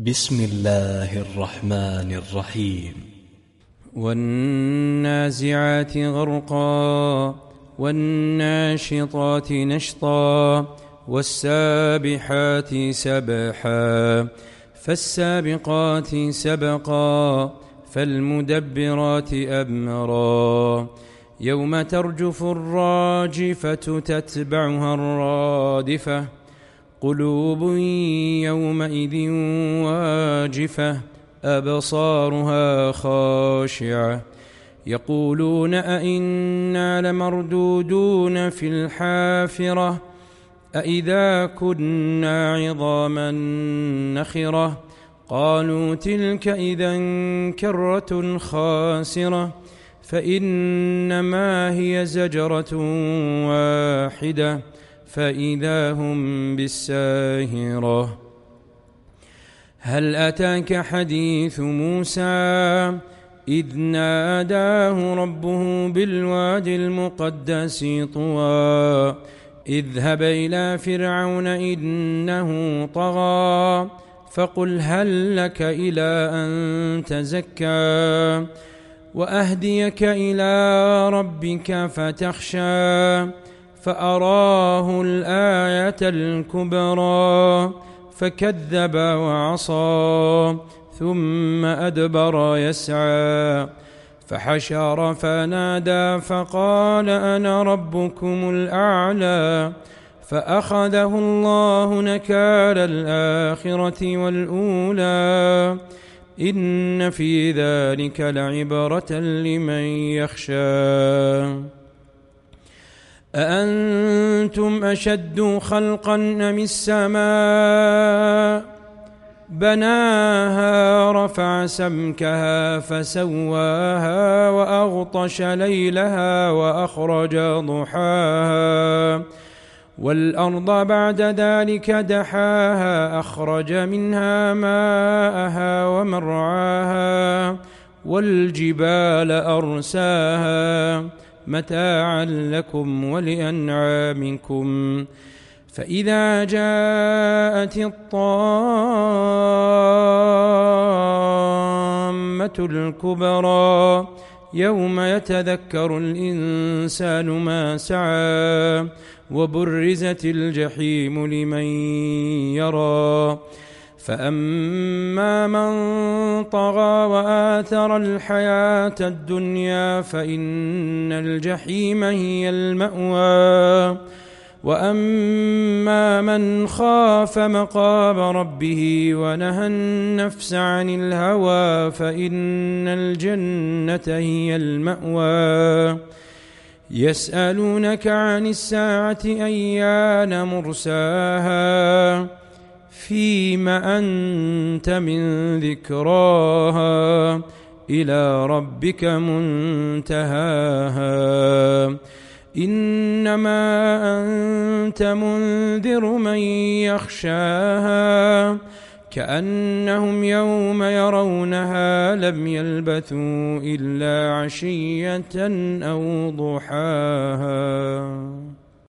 بسم الله الرحمن الرحيم. والنازعات غرقا والناشطات نشطا والسابحات سبحا فالسابقات سبقا فالمدبرات أمرا يوم ترجف الراجفة تتبعها الرادفة قلوب يومئذ واجفة أبصارها خاشعة يقولون أئنا لمردودون في الحافرة أئذا كنا عظاما نخرة قالوا تلك إذا كرة خاسرة فإنما هي زجرة واحدة فإذا هم بالساهرة. هل أتاك حديث موسى إذ ناداه ربه بالوادي المقدس طوى اذهب إلى فرعون إنه طغى فقل هل لك إلى أن تزكى وأهديك إلى ربك فتخشى فأراه الآية الكبرى فكذب وعصى ثم أدبر يسعى فحشر فنادى فقال أنا ربكم الأعلى فأخذه الله نكال الآخرة والأولى إن في ذلك لعبرة لمن يخشى. أأنتم أشد خلقا أم السماء بناها رفع سمكها فسواها وأغطش ليلها وأخرج ضحاها والأرض بعد ذلك دحاها أخرج منها ماءها ومرعاها والجبال أرساها متاعا لكم ولأنعامكم فإذا جاءت الطامة الكبرى يوم يتذكر الإنسان ما سعى وبرزت الجحيم لمن يرى فأما من طغى وآثر الحياة الدنيا فإن الجحيم هي المأوى وأما من خاف مقام ربه ونهى النفس عن الهوى فإن الجنة هي المأوى. يسألونك عن الساعة أيان مرساها فيم أنت من ذكراها إلى ربك منتهاها إنما أنت منذر من يخشاها كأنهم يوم يرونها لم يلبثوا إلا عشية أو ضحاها.